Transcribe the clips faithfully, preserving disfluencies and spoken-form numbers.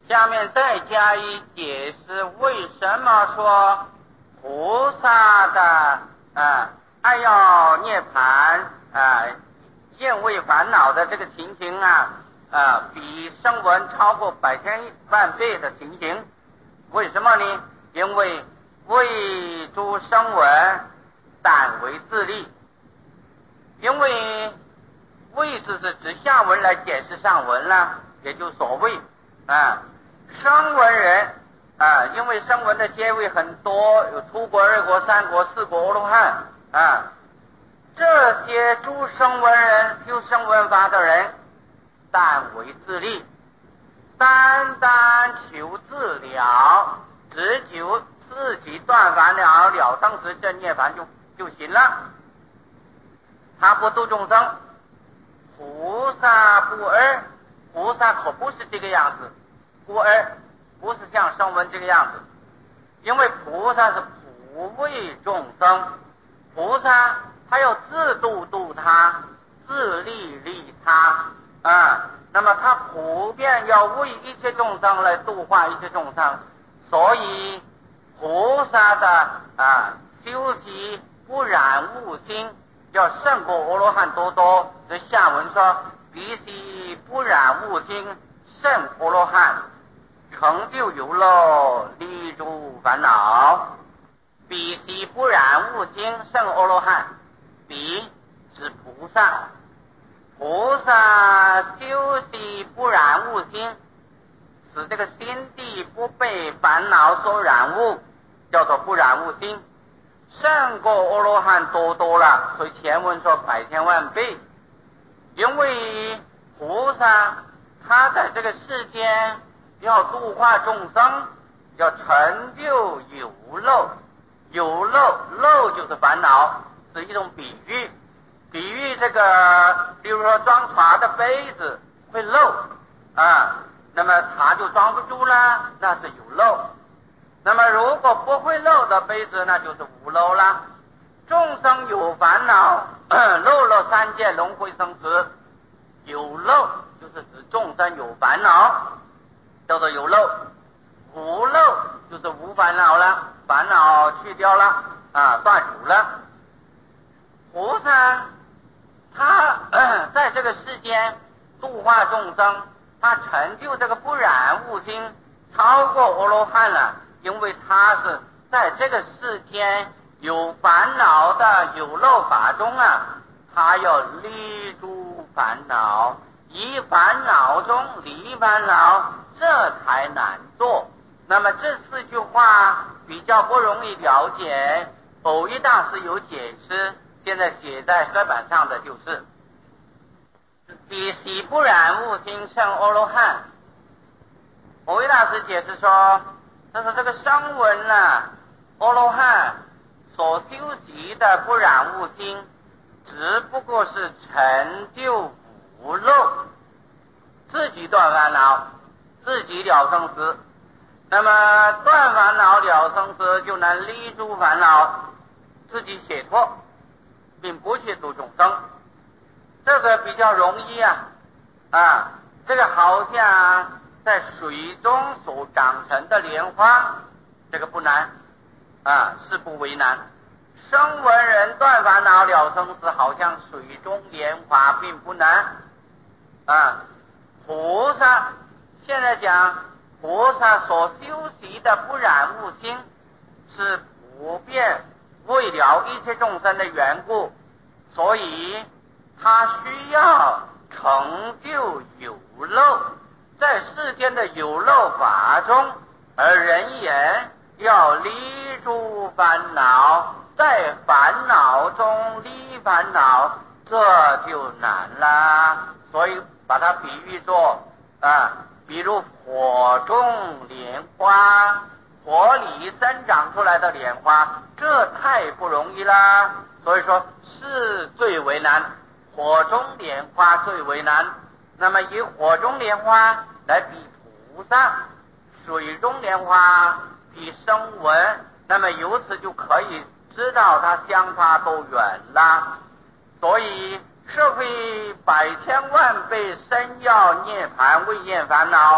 下面再加以解释，为什么说菩萨的啊爱要涅槃啊厌畏烦恼的这个情形啊啊比声闻超过百千万倍的情形？为什么呢？因为为诸声闻但为自利，因为为字是指下文来解释上文啦，也就所谓啊声闻人啊，因为声闻的阶位很多，有初国、二国、三国、四国阿罗汉啊，这些诸声闻人修声闻法的人，但为自利，单单求自了，只求自己断烦恼了生死正涅槃就就行了，他不度众生。菩萨不二，菩萨可不是这个样子，不二不是像声闻这个样子，因为菩萨是普为众生，菩萨他要自度度他，自利利他啊，那么他普遍要为一切众生来度化一切众生，所以菩萨的啊修习不染物心，要胜过阿罗汉多多。这下文说必须不染物心，胜阿罗汉，成就有漏，离诸烦恼。必须不染物心，胜阿罗汉，彼是菩萨。菩萨修习不染物心，使这个心地不被烦恼所染物，叫做不染物心，胜过阿罗汉多多了。所以前文说百千万倍，因为菩萨他在这个世间要度化众生，要成就有漏，有漏漏就是烦恼，是一种比喻，比喻这个比如说装茶的杯子会漏啊，那么茶就装不住了，那是有漏。那么如果不会漏的杯子，那就是无漏了。众生有烦恼，漏了三界轮回生死，有漏就是指众生有烦恼，叫做有漏。无漏就是无烦恼了，烦恼去掉了啊，断除了。菩萨他、呃、在这个世间度化众生，他成就这个不染物心，超过阿罗汉了，因为他是在这个世间有烦恼的有漏法中啊，他要离诸烦恼，以烦恼中离烦恼，这才难做。那么这四句话比较不容易了解，偶一大师有解释，现在写在黑板上的就是彼喜不染物心胜阿罗汉。偶一大师解释说，他说这个声闻啊，阿罗汉所修习的不染物心，只不过是成就无漏，自己断烦恼，自己了生死。那么断烦恼了生死，就能离诸烦恼，自己解脱，并不去度众生，这个比较容易啊啊，这个好像在水中所长成的莲花，这个不难啊，是不为难。声闻人断烦恼了生死，好像水中莲花，并不难啊。菩萨现在讲菩萨所修习的不染物心，是普遍为了一切众生的缘故，所以他需要成就有漏，在世间的有漏法中，而人言要离诸烦恼，在烦恼中离烦恼，这就难啦。所以把它比喻作啊，比如火中莲花，火里生长出来的莲花，这太不容易啦。所以说是最为难，火中莲花最为难。那么以火中莲花来比菩萨，水中莲花比声闻，那么由此就可以知道它相差多远啦。所以社会百千万倍深要涅槃，未厌烦恼，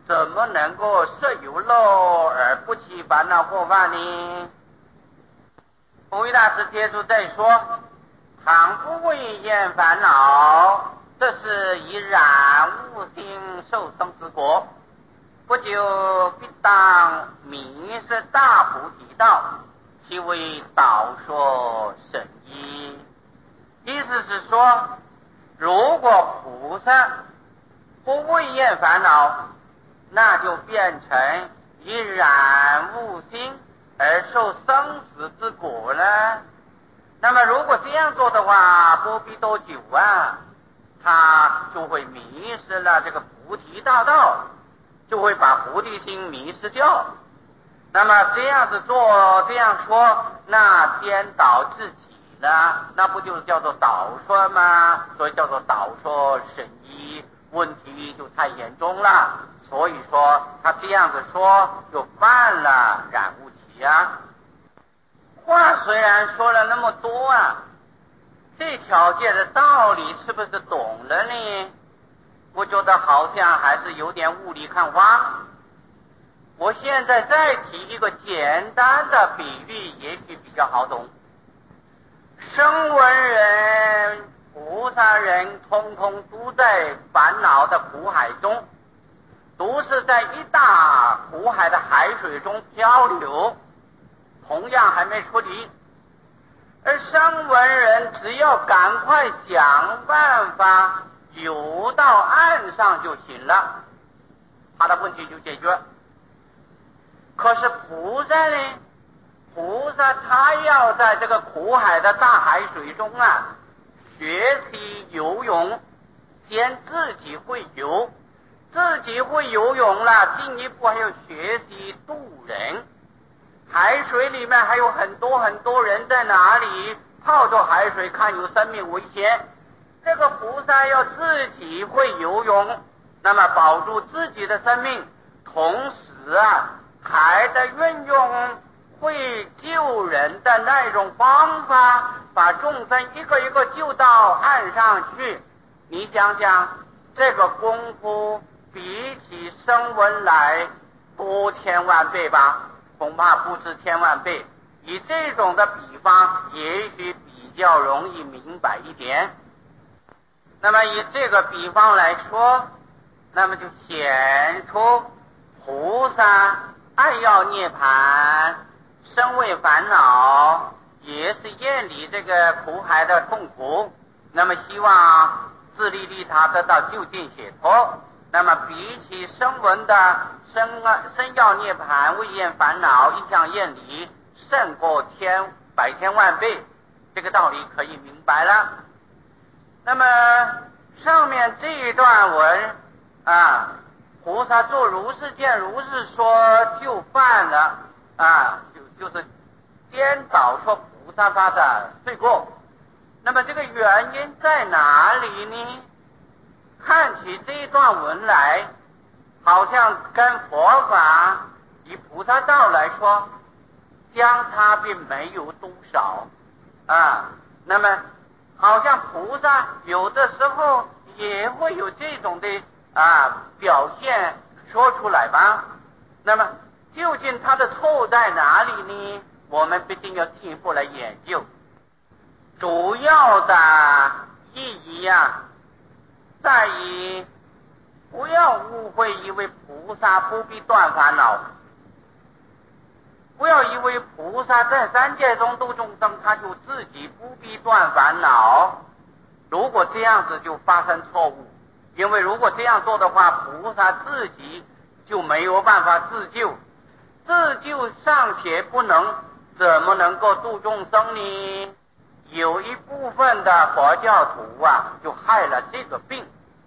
怎么能够摄有漏而不起烦恼过犯呢？弘一大师贴出再说，倘不为厌烦恼，这是以染物心受生之果，不久必当迷失大菩提道，其为导说神医。意思是说，如果菩萨不为厌烦恼，那就变成以染物心而受生死之果了。那么如果这样做的话，不必多久啊，他就会迷失了这个菩提大道，就会把菩提心迷失掉。那么这样子做，这样说，那颠倒自己了，那不就是叫做导说吗？所以叫做导说神医，问题就太严重了。所以说他这样子说，就犯了染物题啊。话虽然说了那么多啊，这条界的道理是不是懂了呢？我觉得好像还是有点雾里看花。我现在再提一个简单的比喻，也许比较好懂。声闻人、菩萨人，通通都在烦恼的苦海中，都是在一大苦海的海水中漂流，同样还没出离。而声闻人只要赶快想办法游到岸上就行了，他的问题就解决。可是菩萨呢？菩萨他要在这个苦海的大海水中啊，学习游泳，先自己会游，自己会游泳了，进一步还要学习渡人。海水里面还有很多很多人在哪里泡着海水，看有生命危险。这个菩萨要自己会游泳，那么保住自己的生命，同时啊还得运用会救人的那种方法，把众生一个一个救到岸上去。你想想，这个功夫比起声闻来多千万倍吧，恐怕不止千万倍。以这种的比方，也许比较容易明白一点。那么以这个比方来说，那么就显出菩萨爱要涅槃，身为烦恼，也是厌离这个苦海的痛苦，那么希望自利利他得到究竟解脱。那么比起声闻的身身要涅槃，为厌烦恼，一向厌离，胜过千百千万倍，这个道理可以明白了。那么上面这一段文啊，菩萨做如是见如是说，就犯了啊，就就是颠倒说菩萨发的罪过。那么这个原因在哪里呢？看起这一段文来，好像跟佛法以菩萨道来说，相差并没有多少啊。那么好像菩萨有的时候也会有这种的啊表现说出来吧。那么究竟它的错在哪里呢？我们必定要进一步来研究。主要的意义啊，在于不要误会，以为菩萨不必断烦恼，不要以为菩萨在三界中度众生，他就自己不必断烦恼。如果这样子就发生错误，因为如果这样做的话，菩萨自己就没有办法自救，自救尚且不能，怎么能够度众生呢？有一部分的佛教徒啊，就害了这个病。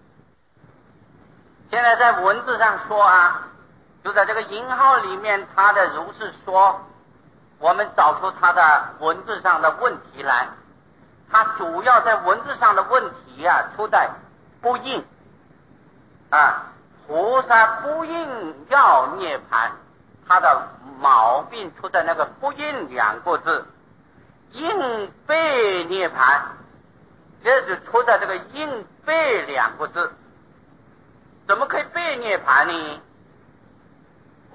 现在在文字上说啊，就在这个引号里面，他的如是说，我们找出他的文字上的问题来。他主要在文字上的问题啊，出在不应啊，菩萨不应要涅槃，他的毛病出在那个不应两个字，应被涅槃，这就出在这个应被两个字。怎么可以被涅槃呢？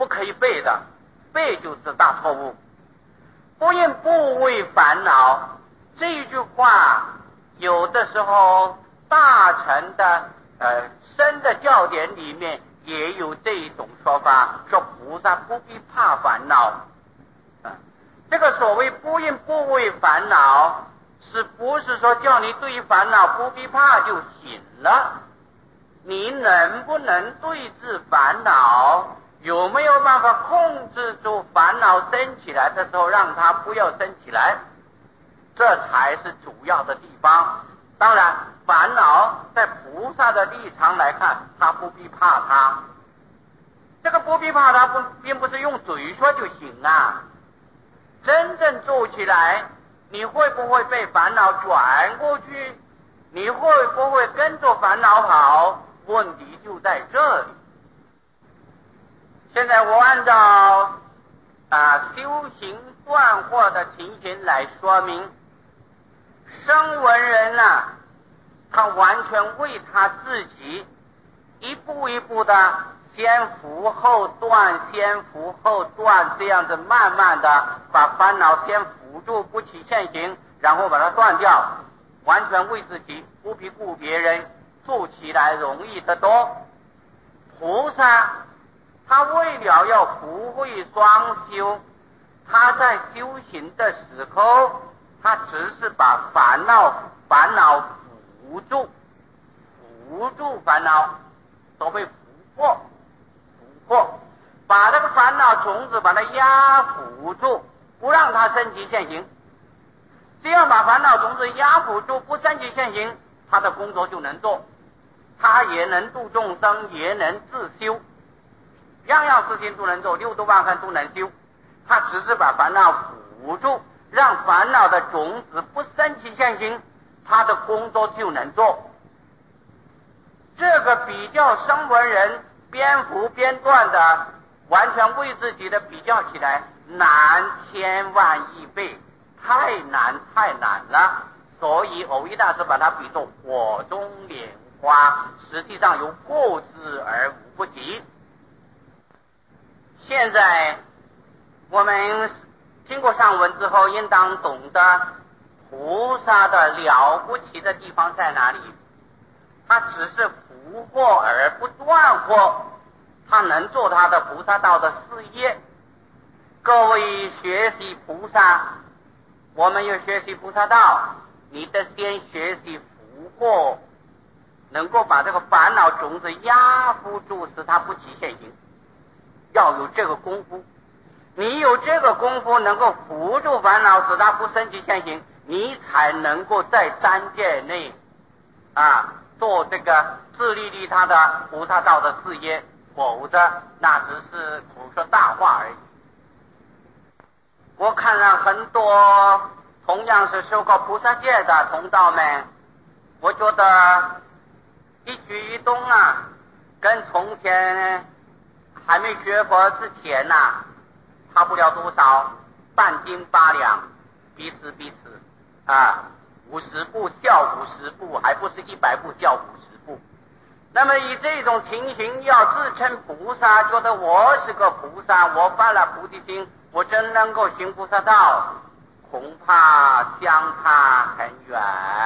不可以背的，背就是大错误。不因不为烦恼，这一句话有的时候大乘的呃深的教典里面也有这一种说法，说菩萨不必怕烦恼。啊，这个所谓不因不为烦恼，是不是说叫你对烦恼不必怕就行了？你能不能对治烦恼？有没有办法控制住烦恼升起来的时候让它不要升起来？这才是主要的地方。当然烦恼在菩萨的立场来看，他不必怕它。这个不必怕它不并不是用嘴说就行啊，真正做起来，你会不会被烦恼转过去？你会不会跟着烦恼跑？问题就在这里。现在我按照啊修行断惑的情形来说明，声闻人啊，他完全为他自己一步一步的先伏后断，先伏后断，这样子慢慢的把烦恼先辅助不起现行，然后把它断掉，完全为自己，不必顾别人，做起来容易得多。菩萨他为了要福慧双修，他在修行的时候，他只是把烦恼烦恼扶住，扶住烦恼，所谓扶惑，扶惑，把这个烦恼种子把它压服住，不让它升级现行。只要把烦恼种子压服住，不升级现行，他的工作就能做，他也能度众生，也能自修，样样事情都能做，六度万行都能修。他只是把烦恼辅助，让烦恼的种子不升起现行，他的工作就能做。这个比较声闻人边伏边断的，完全为自己的比较起来难千万亿倍，太难太难了。所以藕益大师把它比作火中莲花，实际上有过之而无不及。现在我们经过上文之后，应当懂得菩萨的了不起的地方在哪里。他只是伏惑而不断惑，他能做他的菩萨道的事业。各位学习菩萨，我们要学习菩萨道，你得先学习伏惑，能够把这个烦恼种子压服住，使它不起现行，要有这个功夫。你有这个功夫能够扶住烦恼，使它不升级现行，你才能够在三界内啊做这个自利利他的菩萨道的事业，否则那只是口说大话而已。我看了很多同样是受过菩萨戒的同道们，我觉得一举一动啊，跟从前还没学佛之前啊差不了多少，半斤八两，彼此彼此啊，五十步笑五十步，还不是一百步笑五十步。那么以这种情形要自称菩萨，觉得我是个菩萨，我发了菩提心，我真能够行菩萨道，恐怕相差很远。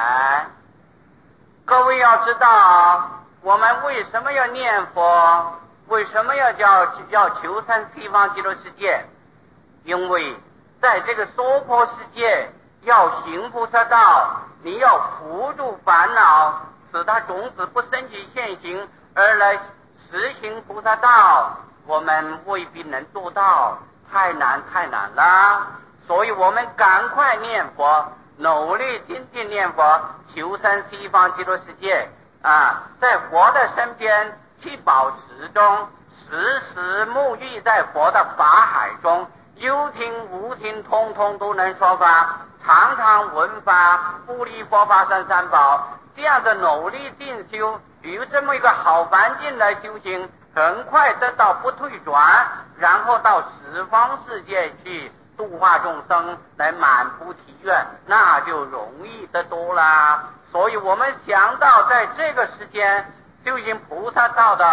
各位要知道，我们为什么要念佛，为什么要叫要求生西方极乐世界？因为在这个娑婆世界要行菩萨道，你要扶住烦恼，使它种子不升起现行，而来实行菩萨道，我们未必能做到，太难太难了。所以我们赶快念佛，努力精进念佛，求生西方极乐世界啊，在佛的身边七宝池中，时时沐浴在佛的法海中，有听无听通通都能说法，常常闻法，不离佛法僧三宝，这样的努力进修，有这么一个好环境来修行，很快得到不退转，然后到十方世界去度化众生，来满菩提愿，那就容易得多啦。所以我们想到在这个时间修行菩萨道的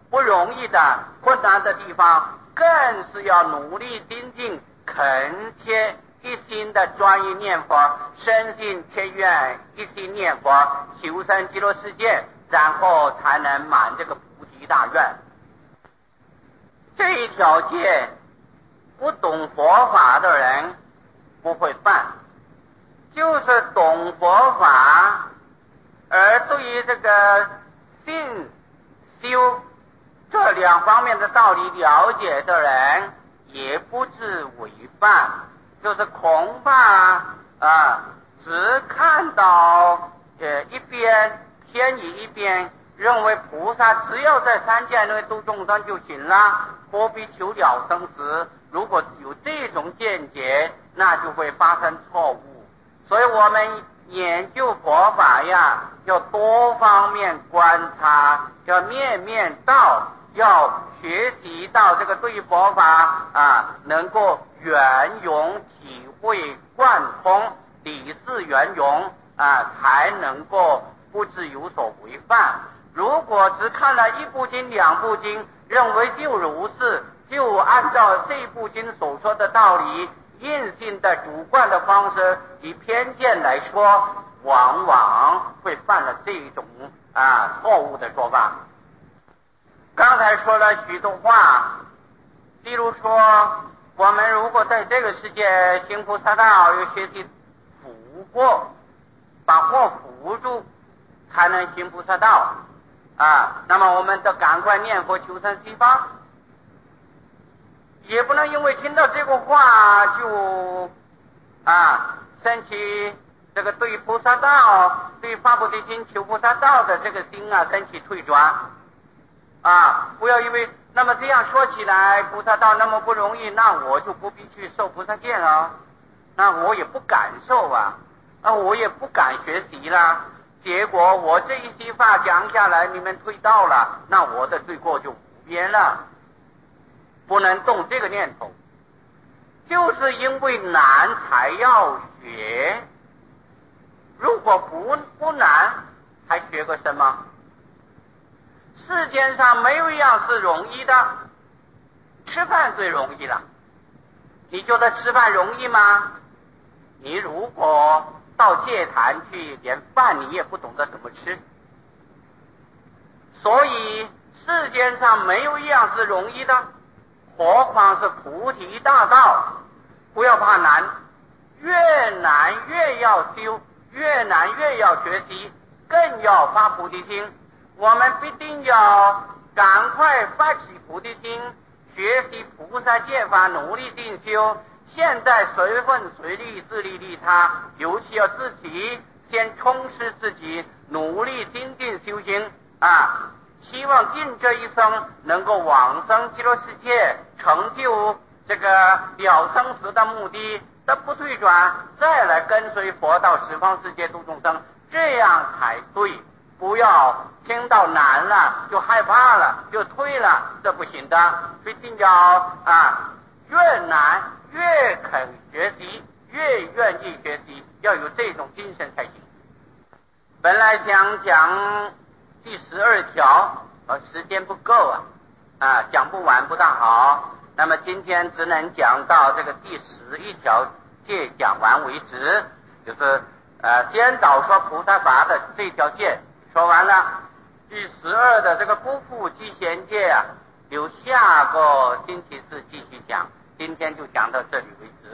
不容易的困难的地方，更是要努力精进，恳切一心的专一念佛，深信切愿一心念佛，求生极乐世界，然后才能满这个菩提大愿。这一条戒不懂佛法的人不会犯，就是懂佛法而对于这个信修这两方面的道理了解的人也不致违犯，就是恐怕啊只看到呃一边偏移一边，认为菩萨只要在三界内度众生就行了，何必求了生死？如果有这种见解，那就会发生错误。所以我们研究佛法呀，要多方面观察，要面面道，要学习到这个对佛法啊能够圆融体会贯通，理事圆融啊，才能够不致有所违犯。如果只看了一部经两部经，认为就如是，就按照这部经所说的道理，硬性的主观的方式，以偏见来说，往往会犯了这种啊错误的说法。刚才说了许多话，例如说，我们如果在这个世界行菩萨道，要学习福祸，把祸扶住，才能行菩萨道啊。那么我们得赶快念佛求生西方，也不能因为听到这个话就啊升起这个对菩萨道、对发菩提心、求菩萨道的这个心啊升起退转啊。不要因为那么这样说起来，菩萨道那么不容易，那我就不必去受菩萨戒了，那我也不敢受啊，啊我也不敢学习啦。结果我这一席话讲下来，你们退道了，那我的罪过就无边了。不能动这个念头，就是因为难才要学。如果不不难，还学个什么？世间上没有一样是容易的，吃饭最容易了。你觉得吃饭容易吗？你如果到戒坛去，连饭你也不懂得怎么吃。所以世间上没有一样是容易的，何况是菩提大道。不要怕难，越难越要修，越难越要学习，更要发菩提心。我们必定要赶快发起菩提心，学习菩萨戒法，努力进修。现在随分随利，自利利他，尤其要自己先充实自己，努力精进修行啊！希望尽这一生能够往生极乐世界，成就这个了生死的目的，得不退转，再来跟随佛到十方世界度众生，这样才对。不要听到难了就害怕了就退了，这不行的。必定要啊，越难越肯学习，越愿意学习，要有这种精神才行。本来想讲第十二条，而时间不够啊，啊，讲不完不大好。那么今天只能讲到这个第十一条戒讲完为止，就是呃先导说菩萨法的这条戒说完了。第十二的这个不负积贤戒啊，留下个星期四继续讲，今天就讲到这里为止。